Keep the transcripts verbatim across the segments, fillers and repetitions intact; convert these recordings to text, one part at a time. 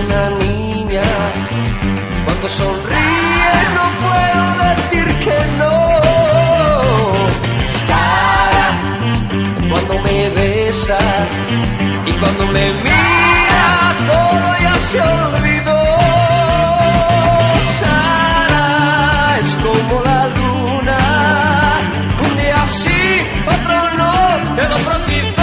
una niña, cuando sonríe no puedo decir que no. Sara, cuando me besa y cuando me mira todo ya se olvidó. Sara es como la luna, un día sí, otro no, y el otro quizás.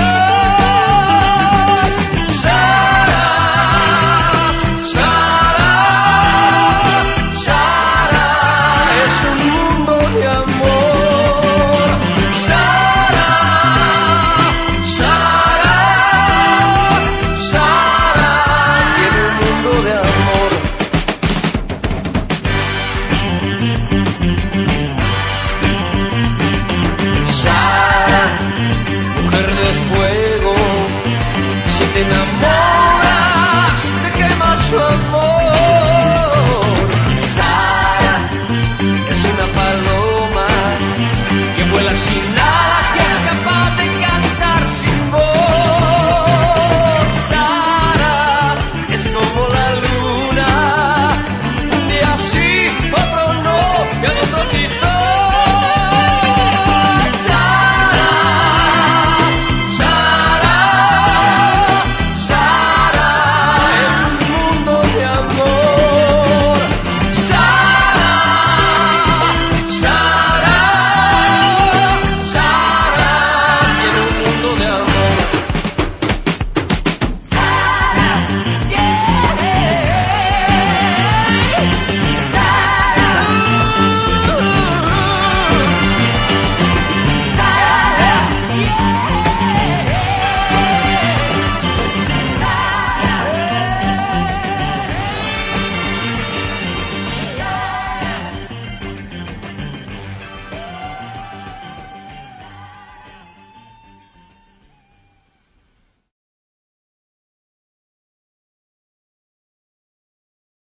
Te enamoras, te quema su amor. Sara es una paloma que vuela